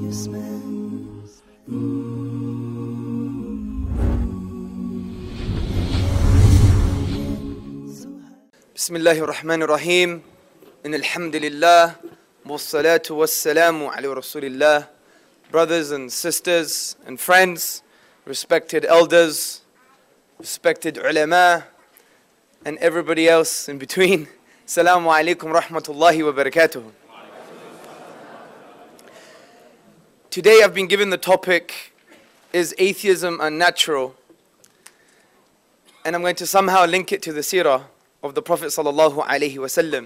Bismillahir Rahmanir Rahim. Alhamdulillah. Wassalatu wassalamu ala Rasulillah. Brothers and sisters and friends, respected elders, respected ulama, and everybody else in between. Assalamu alaikum rahmatullahi wa barakatuh. Today I've been given the topic, is atheism unnatural? And I'm going to somehow link it to the seerah of the Prophet sallallahu alaihi wasallam.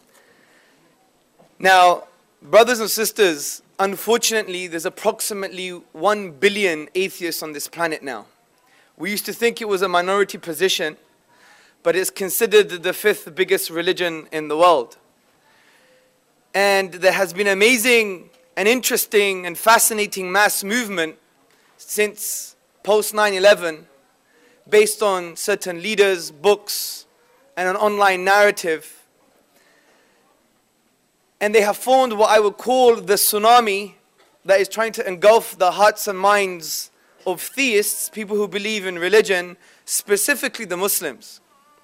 Now, brothers and sisters, unfortunately there's approximately 1 billion atheists on this planet now. We used to think it was a minority position, but it's considered the 5th biggest religion in the world. And there has been amazing and interesting and fascinating mass movement since post 9/11 based on certain leaders, books, and an online narrative. And they have formed what I would call the tsunami that is trying to engulf the hearts and minds of theists, people who believe in religion, specifically the Muslims.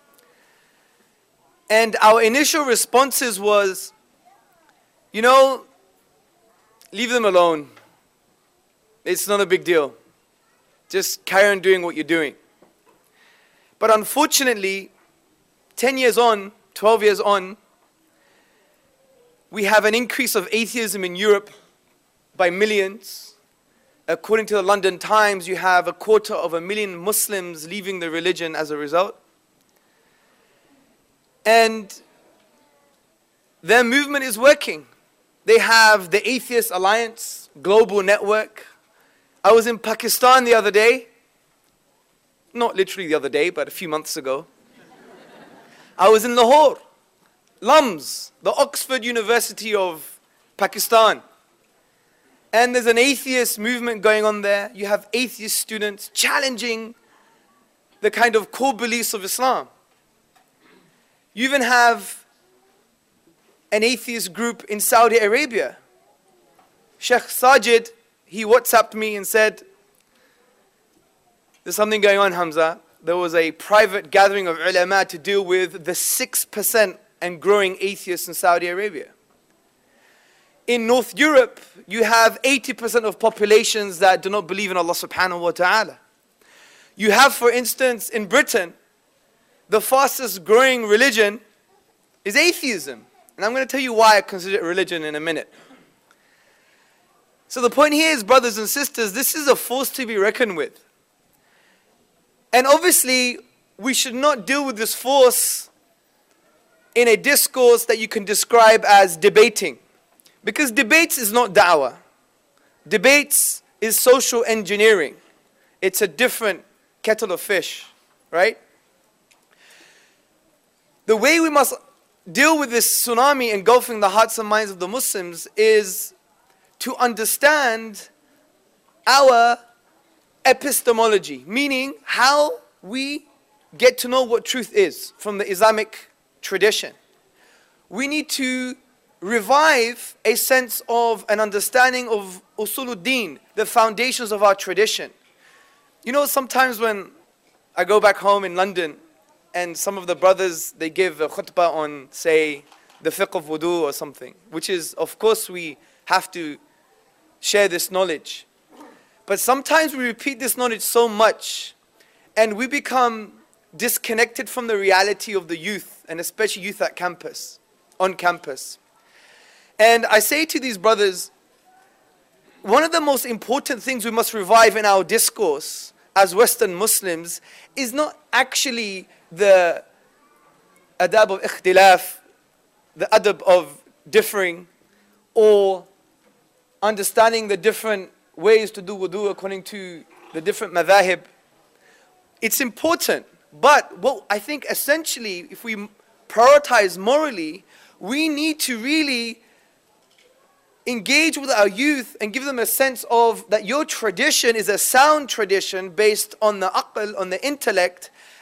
And our initial responses was, leave them alone. It's not a big deal. Just carry on doing what you're doing. But unfortunately, 10 years on, 12 years on, we have an increase of atheism in Europe by millions. According to the London Times, you have 250,000 Muslims leaving the religion as a result. And their movement is working. They have the Atheist Alliance global network. I was in Pakistan the other day. Not literally the other day, but a few months ago. I was in Lahore, LUMS, the Oxford University of Pakistan. And there's an atheist movement going on there. You have atheist students challenging the kind of core beliefs of Islam. You even have an atheist group in Saudi Arabia. Sheikh Sajid, he WhatsApped me and said, there's something going on, Hamza. There was a private gathering of ulama to deal with the 6% and growing atheists in Saudi Arabia. In North Europe, you have 80% of populations that do not believe in Allah subhanahu wa ta'ala. You have, for instance, in Britain, the fastest growing religion is atheism. And I'm going to tell you why I consider it religion in a minute. So the point here is, brothers and sisters, this is a force to be reckoned with. And obviously, we should not deal with this force in a discourse that you can describe as debating. Because debates is not da'wah. Debates is social engineering. It's a different kettle of fish, right? The way we must deal with this tsunami engulfing the hearts and minds of the Muslims is to understand our epistemology, meaning how we get to know what truth is from the Islamic tradition. We need to revive a sense of an understanding of usuluddin, the foundations of our tradition. Sometimes when I go back home in London, and some of the brothers, they give a khutbah on, say, the fiqh of wudu or something, which is, of course, we have to share this knowledge. But sometimes we repeat this knowledge so much, and we become disconnected from the reality of the youth, and especially youth at campus, on campus. And I say to these brothers, one of the most important things we must revive in our discourse as Western Muslims is not actually the adab of ikhtilaf, the adab of differing, or understanding the different ways to do wudu according to the different madhahib. It's important, but what I think essentially, if we prioritize morally, we need to really engage with our youth and give them a sense of that your tradition is a sound tradition based on the aql, on the intellect,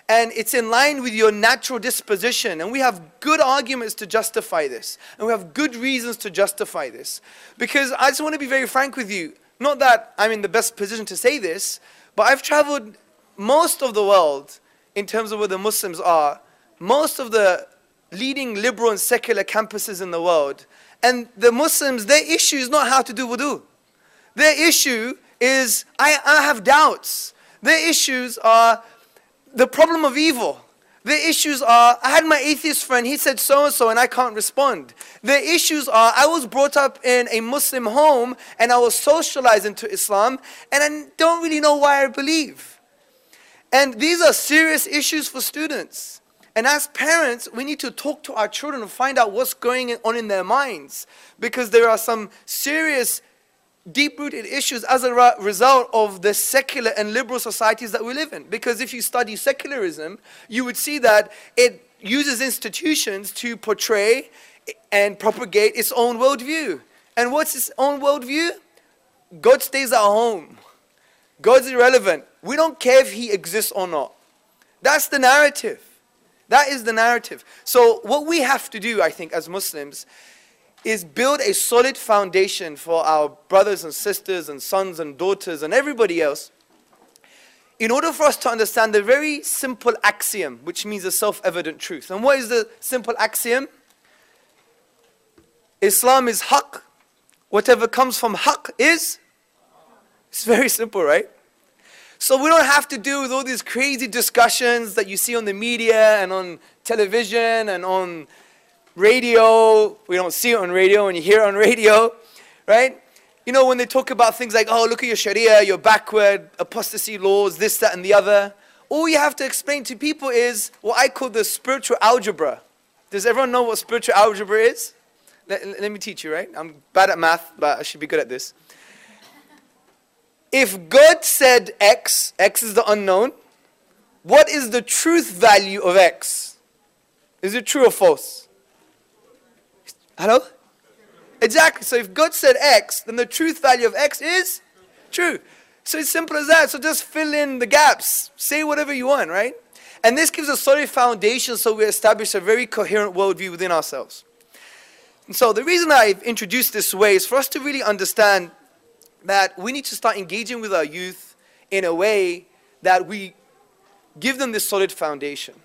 and it's in line with your natural disposition, and we have good arguments to justify this, and we have good reasons to justify this. Because I just want to be very frank with you, not that I'm in the best position to say this, but I've traveled most of the world in terms of where the Muslims are, most of the leading liberal and secular campuses in the world, and the Muslims, their issue is not how to do wudu. Their issue is, I have doubts. Their issues are the problem of evil. Their issues are, I had my atheist friend, he said so-and-so and I can't respond. Their issues are, I was brought up in a Muslim home and I was socialized into Islam and I don't really know why I believe. And these are serious issues for students. And as parents, we need to talk to our children and find out what's going on in their minds. Because there are some serious, deep-rooted issues as a result of the secular and liberal societies that we live in. Because if you study secularism, you would see that it uses institutions to portray and propagate its own worldview. And what's its own worldview? God stays at home. God's irrelevant. We don't care if He exists or not. That's the narrative. That is the narrative. So what we have to do, I think, as Muslims, is build a solid foundation for our brothers and sisters and sons and daughters and everybody else in order for us to understand the very simple axiom, which means a self-evident truth. And what is the simple axiom? Islam is haqq. Whatever comes from haqq is? It's very simple, right? So we don't have to deal with all these crazy discussions that you see on the media and on television and on radio. We don't see it on radio and you hear it on radio, right? You know, when they talk about things like, oh, look at your Sharia, you're backward, apostasy laws, this, that, and the other. All you have to explain to people is what I call the spiritual algebra. Does everyone know what spiritual algebra is? Let me teach you, right? I'm bad at math, but I should be good at this. If God said X, X is the unknown, what is the truth value of X? Is it true or false? Hello? Exactly. So if God said X, then the truth value of X is true. So it's simple as that. So just fill in the gaps. Say whatever you want, right? And this gives a solid foundation so we establish a very coherent worldview within ourselves. And so the reason I've introduced this way is for us to really understand that we need to start engaging with our youth in a way that we give them this solid foundation.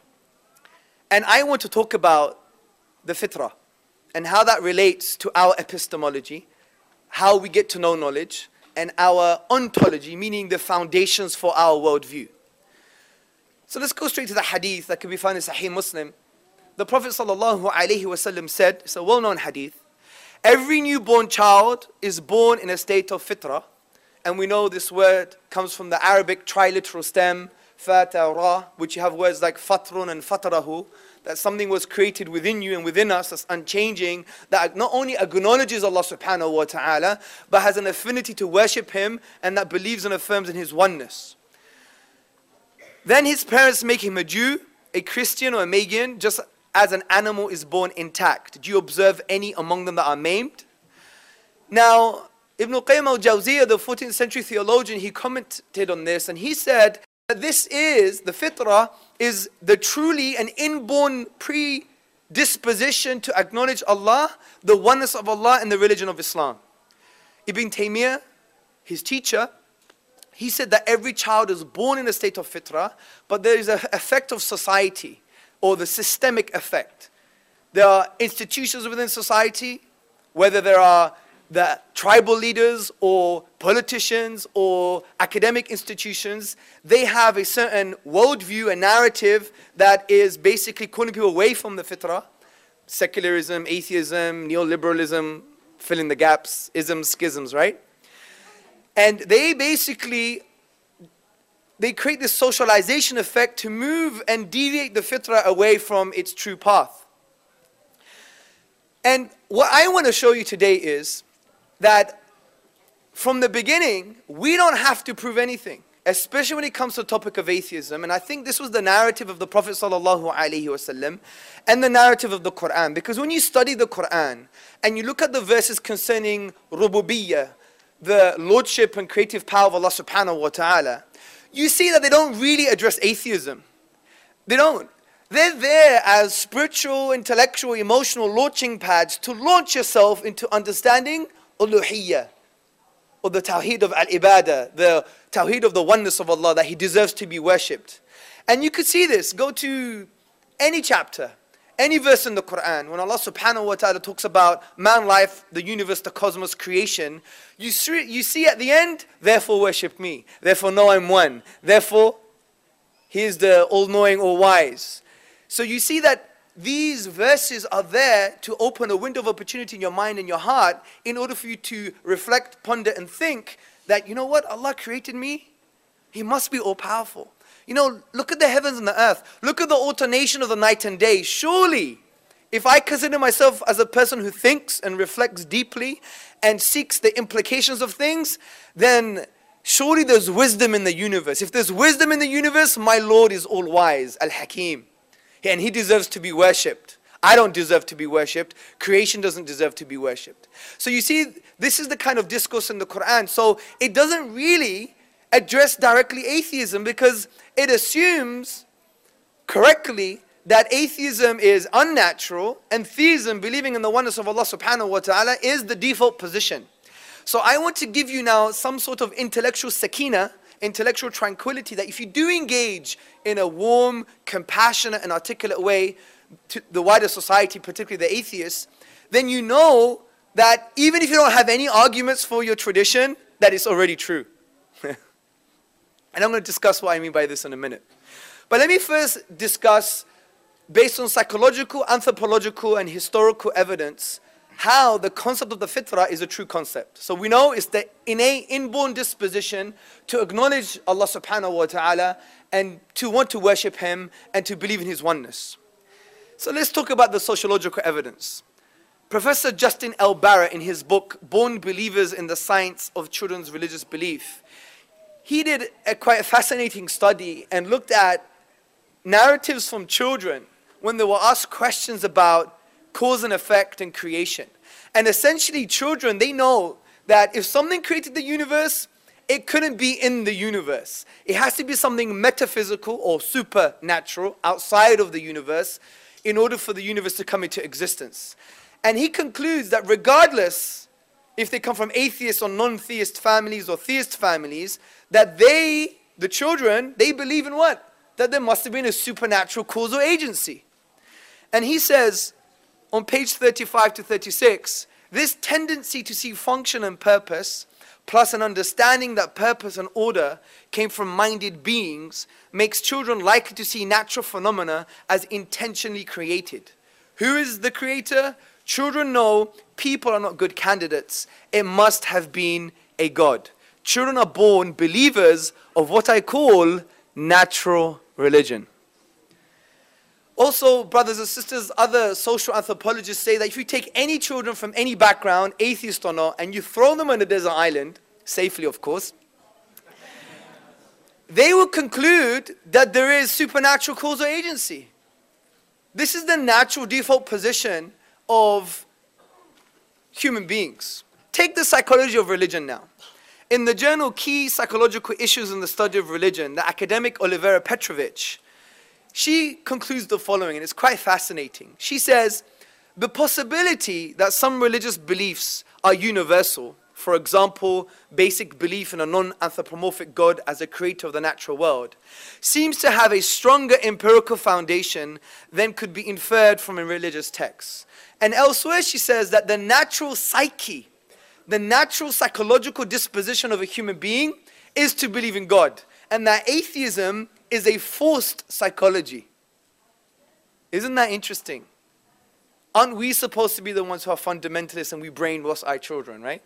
And I want to talk about the fitrah and how that relates to our epistemology, how we get to know knowledge, and our ontology, meaning the foundations for our worldview. So let's go straight to the hadith that can be found in Sahih Muslim. The Prophet ﷺ said, it's a well-known hadith, every newborn child is born in a state of fitrah. And we know this word comes from the Arabic triliteral stem, fatara, which you have words like fatrun and fatrahu, that something was created within you and within us that's unchanging, that not only acknowledges Allah subhanahu wa ta'ala, but has an affinity to worship Him and that believes and affirms in His oneness. Then his parents make him a Jew, a Christian or a Magian, just as an animal is born intact. Do you observe any among them that are maimed? Now, Ibn Qayyim al-Jawziyah, the 14th century theologian, he commented on this and he said that this is, the fitrah, is the truly an inborn predisposition to acknowledge Allah, the oneness of Allah and the religion of Islam. Ibn Taymiyyah, his teacher, he said that every child is born in a state of fitrah, but there is an effect of society, or the systemic effect. There are institutions within society, whether there are the tribal leaders or politicians or academic institutions, they have a certain worldview, a narrative that is basically calling people away from the fitrah. Secularism, atheism, neoliberalism, fill in the gaps, isms, schisms, right? And they basically, they create this socialization effect to move and deviate the fitrah away from its true path. And what I want to show you today is that from the beginning, we don't have to prove anything, especially when it comes to the topic of atheism. And I think this was the narrative of the Prophet ﷺ and the narrative of the Quran. Because when you study the Quran and you look at the verses concerning rububiyyah, the lordship and creative power of Allah subhanahu wa ta'ala, you see that they don't really address atheism. They don't. They're there as spiritual, intellectual, emotional launching pads to launch yourself into understanding uluhiyyah, or the tawheed of al-ibadah, the tawheed of the oneness of Allah, that He deserves to be worshipped. And you could see this. Go to any chapter, any verse in the Quran, when Allah subhanahu wa ta'ala talks about man, life, the universe, the cosmos, creation, you see at the end, therefore worship me, therefore know I'm one, therefore He is the all-knowing, all-wise. So you see that these verses are there to open a window of opportunity in your mind and your heart in order for you to reflect, ponder and think that, you know what, Allah created me, He must be all-powerful. You know, look at the heavens and the earth. Look at the alternation of the night and day. Surely, if I consider myself as a person who thinks and reflects deeply and seeks the implications of things, then surely there's wisdom in the universe. If there's wisdom in the universe, my Lord is all-wise, Al-Hakim. And He deserves to be worshipped. I don't deserve to be worshipped. Creation doesn't deserve to be worshipped. So you see, this is the kind of discourse in the Quran. So it doesn't really address directly atheism, because it assumes correctly that atheism is unnatural and theism, believing in the oneness of Allah subhanahu wa ta'ala, is the default position. So I want to give you now some sort of intellectual sakina, intellectual tranquility, that if you do engage in a warm, compassionate and articulate way to the wider society, particularly the atheists, then you know that even if you don't have any arguments for your tradition, that it's already true. And I'm going to discuss what I mean by this in a minute. But let me first discuss, based on psychological, anthropological and historical evidence, how the concept of the fitrah is a true concept. So we know it's the innate, inborn disposition to acknowledge Allah subhanahu wa ta'ala and to want to worship Him and to believe in His oneness. So let's talk about the sociological evidence. Professor Justin L. Barrett, in his book, Born Believers in the Science of Children's Religious Belief, he did a quite fascinating study and looked at narratives from children when they were asked questions about cause and effect and creation. And essentially children, they know that if something created the universe, it couldn't be in the universe. It has to be something metaphysical or supernatural outside of the universe in order for the universe to come into existence. And he concludes that regardless if they come from atheist or non-theist families or theist families, that they, the children, they believe in what? That there must have been a supernatural causal agency. And he says, on page 35 to 36, this tendency to see function and purpose, plus an understanding that purpose and order came from minded beings, makes children likely to see natural phenomena as intentionally created. Who is the creator? Children know people are not good candidates. It must have been a God. Children are born believers of what I call natural religion. Also, brothers and sisters, other social anthropologists say that if you take any children from any background, atheist or not, and you throw them on a desert island, safely of course, they will conclude that there is supernatural causal agency. This is the natural default position of human beings. Take the psychology of religion now. In the journal Key Psychological Issues in the Study of Religion, the academic Olivera Petrovich, she concludes the following, and it's quite fascinating. She says, the possibility that some religious beliefs are universal, for example, basic belief in a non-anthropomorphic God as a creator of the natural world, seems to have a stronger empirical foundation than could be inferred from a religious text. And elsewhere she says that the natural psyche, the natural psychological disposition of a human being is to believe in God. And that atheism is a forced psychology. Isn't that interesting? Aren't we supposed to be the ones who are fundamentalists and we brainwash our children, right?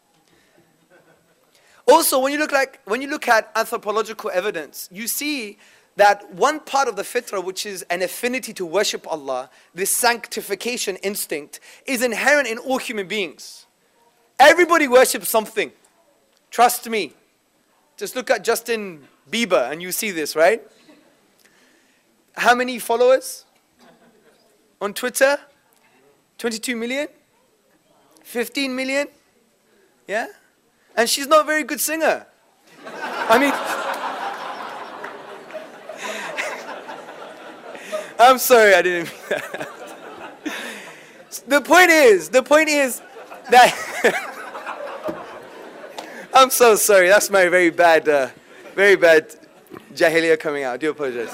Also, when you look at anthropological evidence, you see that one part of the fitrah, which is an affinity to worship Allah, this sanctification instinct, is inherent in all human beings. Everybody worships something. Trust me. Just look at Justin Bieber and you see this, right? How many followers on Twitter? 22 million? 15 million? Yeah? And she's not a very good singer. I mean, I'm sorry, I didn't mean that. The point is that I'm so sorry. That's my very bad jahiliyyah coming out. I do apologize.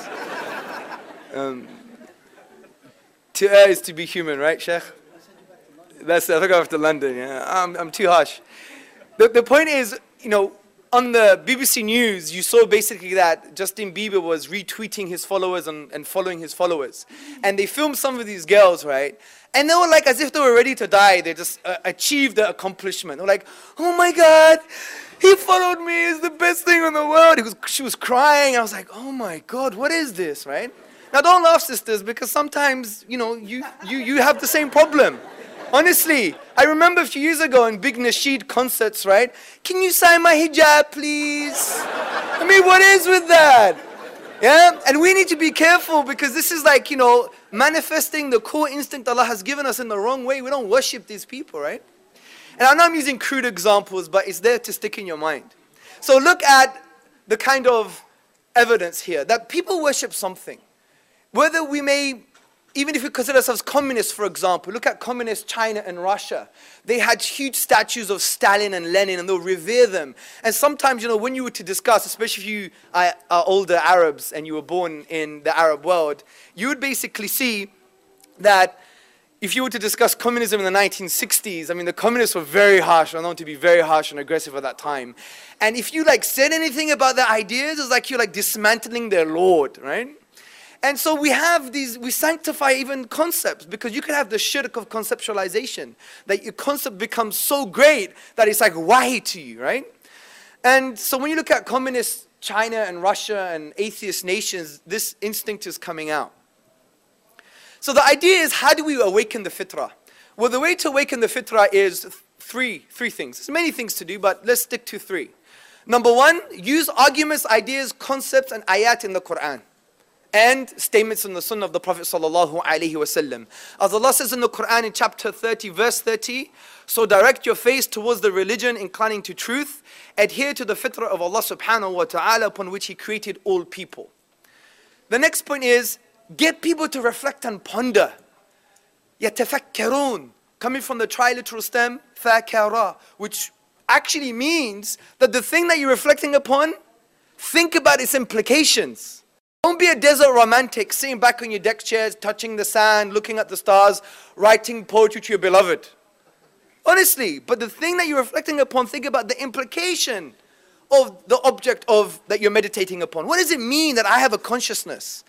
To err is to be human, right, Sheikh? I think I'm off to London. Yeah, I'm too harsh. The point is, on the BBC News, you saw basically that Justin Bieber was retweeting his followers and following his followers. And they filmed some of these girls, right? And they were like, as if they were ready to die. They just achieved the accomplishment. They were like, oh my God, he followed me. It's the best thing in the world. She was crying. I was like, oh my God, what is this, right? Now don't laugh, sisters, because sometimes, you have the same problem. Honestly, I remember a few years ago in big nasheed concerts, right? Can you sign my hijab, please? I mean, what is with that? Yeah? And we need to be careful because this is like, manifesting the core instinct Allah has given us in the wrong way. We don't worship these people, right? And I know I'm using crude examples, but it's there to stick in your mind. So look at the kind of evidence here that people worship something. Whether we may, even if we consider ourselves communists, for example, look at communist China and Russia. They had huge statues of Stalin and Lenin, and they'll revere them. And sometimes, when you were to discuss, especially if you are older Arabs and you were born in the Arab world, you would basically see that if you were to discuss communism in the 1960s, the communists were very harsh, or known to be very harsh and aggressive at that time. And if you said anything about their ideas, it's like you're dismantling their lord, right? And so we sanctify even concepts, because you can have the shirk of conceptualization, that your concept becomes so great that it's like wahi to you, right? And so when you look at communist China and Russia and atheist nations, this instinct is coming out. So the idea is, how do we awaken the fitrah? Well, the way to awaken the fitrah is three things. There's many things to do, but let's stick to three. Number one, use arguments, ideas, concepts, and ayat in the Quran, and statements in the Sunnah of the Prophet sallallahu alaihi wasallam. As Allah says in the Quran in chapter 30, verse 30, so direct your face towards the religion inclining to truth, adhere to the fitrah of Allah subhanahu wa ta'ala upon which He created all people. The next point is, get people to reflect and ponder. يَتَفَكَّرُونَ, coming from the triliteral stem, فَكَرَى, which actually means that the thing that you're reflecting upon, think about its implications. Don't be a desert romantic, sitting back on your deck chairs, touching the sand, looking at the stars, writing poetry to your beloved. Honestly, but the thing that you're reflecting upon, think about the implication of the object that you're meditating upon. What does it mean that I have a consciousness?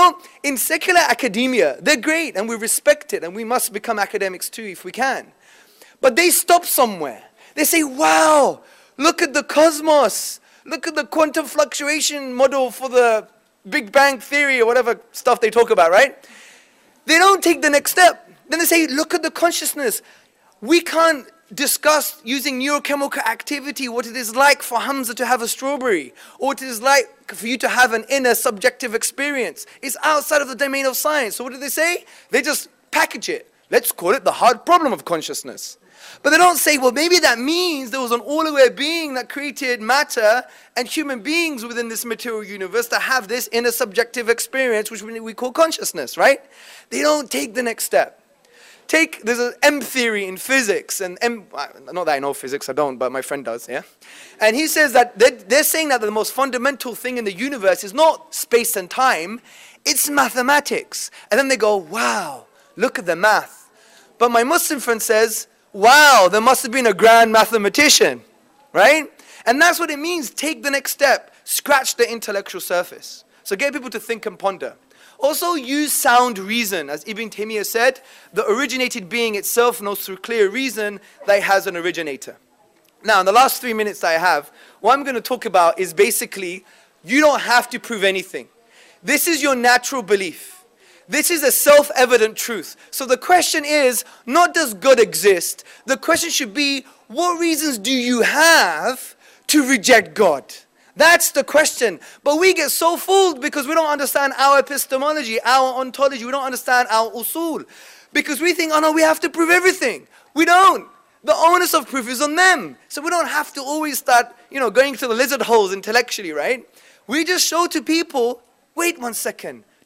In secular academia, they're great and we respect it, and we must become academics too if we can. But they stop somewhere. They say, wow, look at the cosmos. Look at the quantum fluctuation model for the Big Bang Theory or whatever stuff they talk about, right? They don't take the next step. Then they say, look at the consciousness. We can't discuss using neurochemical activity what it is like for Hamza to have a strawberry, or what it is like for you to have an inner subjective experience. It's outside of the domain of science. So what do they say? They just package it. Let's call it the hard problem of consciousness. But they don't say, well, maybe that means there was an all-aware being that created matter and human beings within this material universe that have this inner subjective experience, which we call consciousness, right? They don't take the next step. There's an M theory in physics, and not that I know physics, I don't, but my friend does, yeah? And he says that they're saying that the most fundamental thing in the universe is not space and time, it's mathematics. And then they go, wow, look at the math. But my Muslim friend says, wow, there must have been a grand mathematician, right? And that's what it means. Take the next step. Scratch the intellectual surface. So get people to think and ponder. Also use sound reason. As Ibn Taymiyyah said, the originated being itself knows through clear reason that it has an originator. Now, in the last 3 minutes I have, what I'm going to talk about is basically, you don't have to prove anything. This is your natural belief. This is a self-evident truth. So the question is, not does God exist? The question should be, what reasons do you have to reject God? That's the question. But we get so fooled because we don't understand our epistemology, our ontology. We don't understand our usul. Because we think, oh no, we have to prove everything. We don't. The onus of proof is on them. So we don't have to always start, going to the lizard holes intellectually, right? We just show to people, wait 1 second.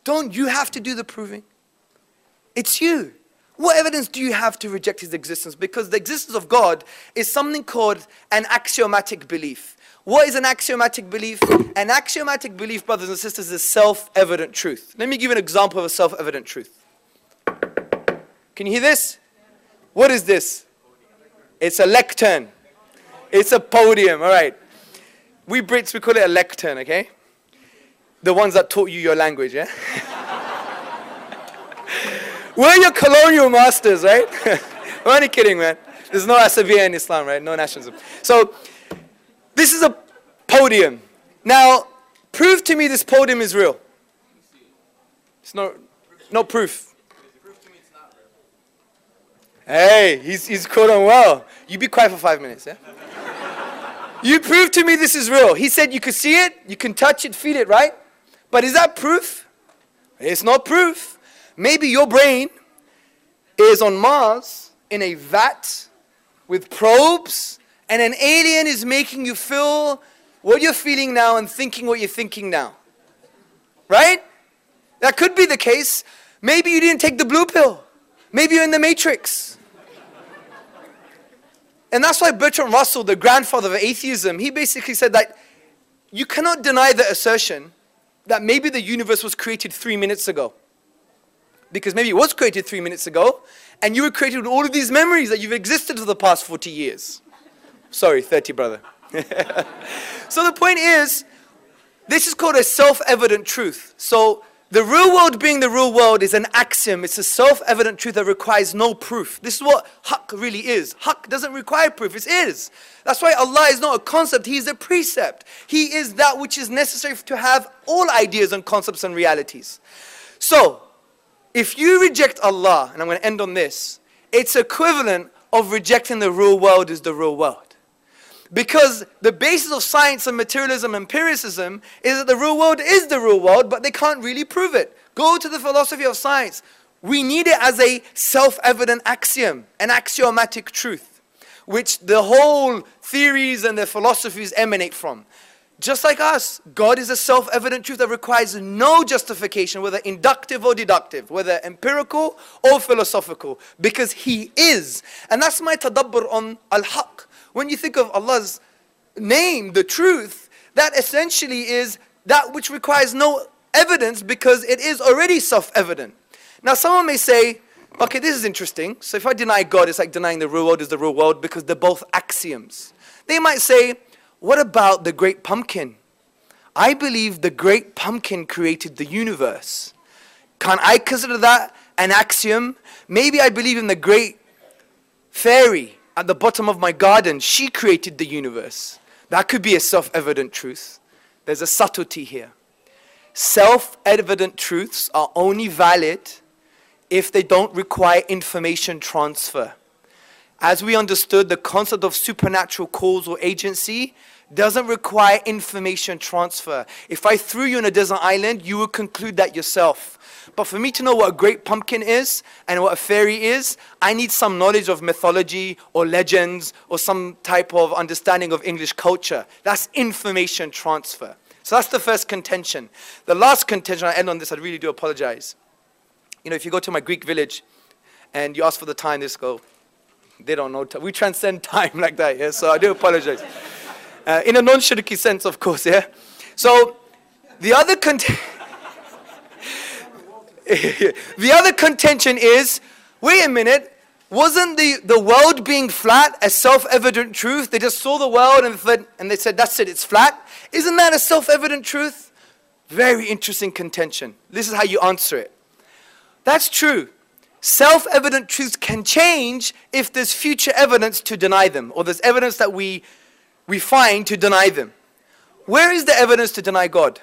Don't you have to do the proving? It's you. What evidence do you have to reject his existence? Because the existence of God is something called an axiomatic belief. What is an axiomatic belief? An axiomatic belief, brothers and sisters, is self-evident truth. Let me give you an example of a self-evident truth. Can you hear this? What is this? It's a lectern. It's a podium, all right. We Brits, we call it a lectern, okay? The ones that taught you your language, yeah? We're your colonial masters, right? I'm only kidding, man. There's no Asabiyya in Islam, right? No nationalism. So, this is a podium. Now, prove to me this podium is real. It's no proof. Hey, he's caught on well. You be quiet for 5 minutes, yeah? You prove to me this is real. He said you could see it, you can touch it, feel it, right? But is that proof? It's not proof. Maybe your brain is on Mars in a vat with probes, and an alien is making you feel what you're feeling now and thinking what you're thinking now. Right? That could be the case. Maybe you didn't take the blue pill. Maybe you're in the Matrix. And that's why Bertrand Russell, the grandfather of atheism, he basically said that you cannot deny the assertion that maybe the universe was created 3 minutes ago. Because maybe it was created 3 minutes ago, and you were created with all of these memories that you've existed for the past 40 years. Sorry, 30, brother. So the point is, this is called a self-evident truth. So the real world being the real world is an axiom. It's a self-evident truth that requires no proof. This is what haqq really is. Haqq doesn't require proof, it is. That's why Allah is not a concept, He is a precept. He is that which is necessary to have all ideas and concepts and realities. So, if you reject Allah, and I'm going to end on this, it's equivalent of rejecting the real world is the real world. Because the basis of science and materialism and empiricism is that the real world is the real world, but they can't really prove it. Go to the philosophy of science. We need it as a self-evident axiom, an axiomatic truth, which the whole theories and the philosophies emanate from. Just like us, God is a self-evident truth that requires no justification, whether inductive or deductive, whether empirical or philosophical, because He is. And that's my tadabbur on al-haq. When you think of Allah's name, the truth, that essentially is that which requires no evidence because it is already self-evident. Now someone may say, okay, this is interesting. So if I deny God, it's like denying the real world is the real world because they're both axioms. They might say, what about the great pumpkin? I believe the great pumpkin created the universe. Can I consider that an axiom? Maybe I believe in the great fairy at the bottom of my garden. She created the universe. That could be a self-evident truth. There's a subtlety here. Self-evident truths are only valid if they don't require information transfer. As we understood, the concept of supernatural causal agency doesn't require information transfer. If I threw you on a desert island, you would conclude that yourself. But for me to know what a great pumpkin is and what a fairy is, I need some knowledge of mythology or legends or some type of understanding of English culture. That's information transfer. So that's the first contention. The last contention, I end on this, I really do apologize. You know, if you go to my Greek village and you ask for the time, they just go, they don't know. We transcend time like that, yeah? So I do apologize. In a non-shirki sense, of course, yeah? So, the other contention is, wait a minute, wasn't the world being flat a self-evident truth? They just saw the world and they said, that's it, it's flat. Isn't that a self-evident truth? Very interesting contention. This is how you answer it. That's true. Self-evident truths can change if there's future evidence to deny them, or there's evidence that we find to deny them. Where is the evidence to deny God?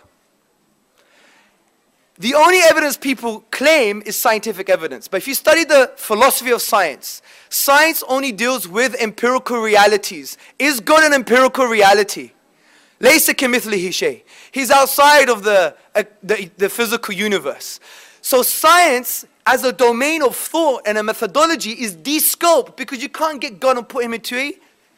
The only evidence people claim is scientific evidence. But if you study the philosophy of science, science only deals with empirical realities. Is God an empirical reality? لَيْسَ كَمِثْلِهِ شَيْءٍ. He's outside of the physical universe. So science, as a domain of thought and a methodology, is de-scoped because you can't get God and put Him into a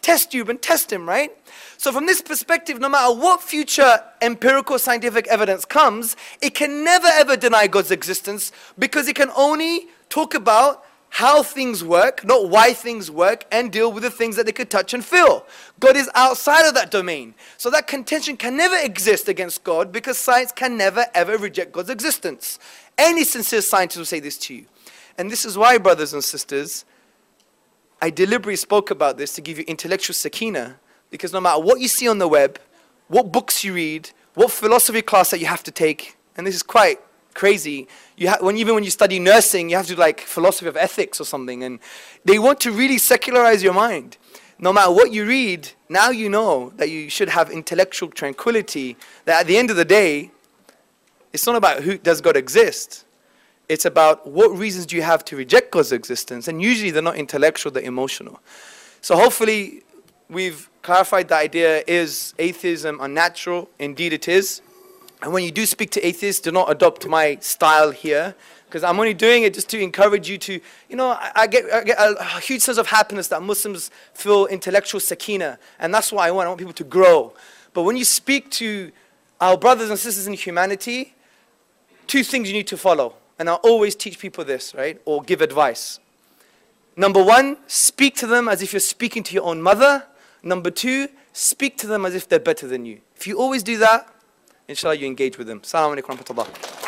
test tube and test him, right? So from this perspective, no matter what future empirical scientific evidence comes, it can never ever deny God's existence, because it can only talk about how things work, not why things work, and deal with the things that they could touch and feel. God is outside of that domain. So that contention can never exist against God, because science can never ever reject God's existence. Any sincere scientist will say this to you. And this is why, brothers and sisters, I deliberately spoke about this to give you intellectual sakina, because no matter what you see on the web, what books you read, what philosophy class that you have to take, and this is quite crazy, even when you study nursing, you have to do like philosophy of ethics or something, and they want to really secularize your mind. No matter what you read, now you know that you should have intellectual tranquility, that at the end of the day, it's not about who does God exist. It's about what reasons do you have to reject God's existence, and usually they're not intellectual, they're emotional. So hopefully we've clarified the idea, is atheism unnatural? Indeed it is. And when you do speak to atheists, do not adopt my style here, because I'm only doing it just to encourage you to, I get a huge sense of happiness that Muslims feel intellectual sakina, and that's what I want. I want people to grow. But when you speak to our brothers and sisters in humanity, two things you need to follow. And I always teach people this, right? Or give advice. Number one, speak to them as if you're speaking to your own mother. Number two, speak to them as if they're better than you. If you always do that, inshallah, you engage with them. Assalamu alaikum wa rahmatullah.